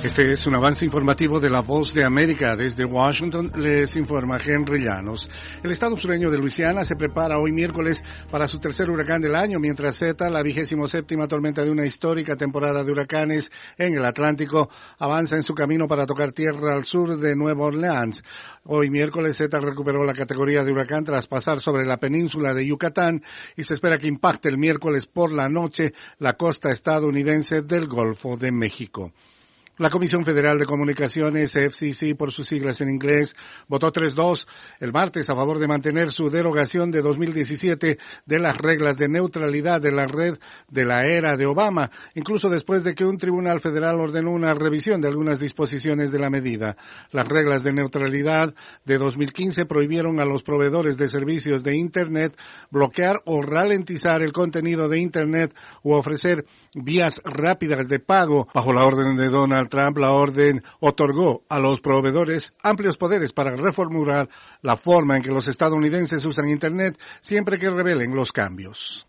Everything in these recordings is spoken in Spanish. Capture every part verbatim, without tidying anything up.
Este es un avance informativo de La Voz de América. Desde Washington les informa Henry Llanos. El estado sureño de Luisiana se prepara hoy miércoles para su tercer huracán del año, mientras Zeta, la vigésimo séptima tormenta de una histórica temporada de huracanes en el Atlántico, avanza en su camino para tocar tierra al sur de Nueva Orleans. Hoy miércoles Zeta recuperó la categoría de huracán tras pasar sobre la península de Yucatán y se espera que impacte el miércoles por la noche la costa estadounidense del Golfo de México. La Comisión Federal de Comunicaciones, F C C por sus siglas en inglés, votó tres dos el martes a favor de mantener su derogación de dos mil diecisiete de las reglas de neutralidad de la red de la era de Obama, incluso después de que un tribunal federal ordenó una revisión de algunas disposiciones de la medida. Las reglas de neutralidad de dos mil quince prohibieron a los proveedores de servicios de Internet bloquear o ralentizar el contenido de Internet u ofrecer vías rápidas de pago. Bajo la orden de Donald Trump, la orden otorgó a los proveedores amplios poderes para reformular la forma en que los estadounidenses usan Internet siempre que revelen los cambios.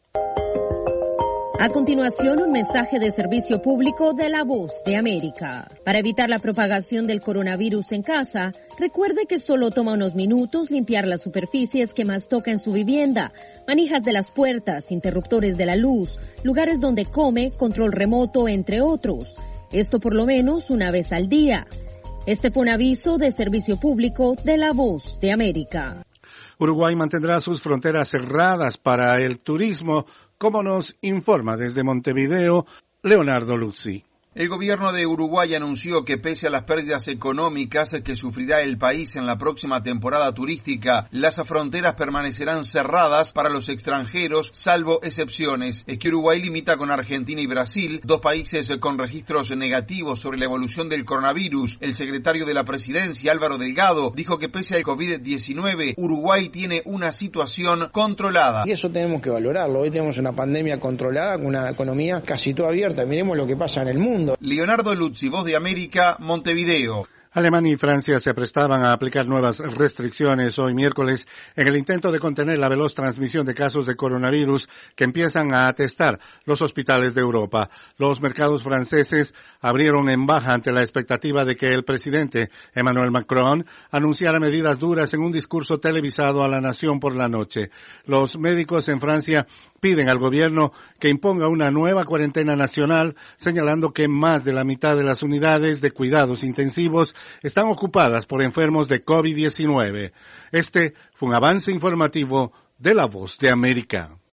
A continuación, un mensaje de servicio público de La Voz de América. Para evitar la propagación del coronavirus en casa, recuerde que solo toma unos minutos limpiar las superficies que más toca en su vivienda, manijas de las puertas, interruptores de la luz, lugares donde come, control remoto, entre otros. Esto por lo menos una vez al día. Este fue un aviso de servicio público de La Voz de América. Uruguay mantendrá sus fronteras cerradas para el turismo, como nos informa desde Montevideo Leonardo Luzzi. El gobierno de Uruguay anunció que pese a las pérdidas económicas que sufrirá el país en la próxima temporada turística, las fronteras permanecerán cerradas para los extranjeros, salvo excepciones. Es que Uruguay limita con Argentina y Brasil, dos países con registros negativos sobre la evolución del coronavirus. El secretario de la Presidencia, Álvaro Delgado, dijo que pese al COVID diecinueve, Uruguay tiene una situación controlada. Y eso tenemos que valorarlo. Hoy tenemos una pandemia controlada, con una economía casi toda abierta. Miremos lo que pasa en el mundo. Leonardo Luzzi, Voz de América, Montevideo. Alemania y Francia se prestaban a aplicar nuevas restricciones hoy miércoles en el intento de contener la veloz transmisión de casos de coronavirus que empiezan a atestar los hospitales de Europa. Los mercados franceses abrieron en baja ante la expectativa de que el presidente Emmanuel Macron anunciara medidas duras en un discurso televisado a la nación por la noche. Los médicos en Francia piden al gobierno que imponga una nueva cuarentena nacional, señalando que más de la mitad de las unidades de cuidados intensivos están ocupadas por enfermos de COVID diecinueve. Este fue un avance informativo de La Voz de América.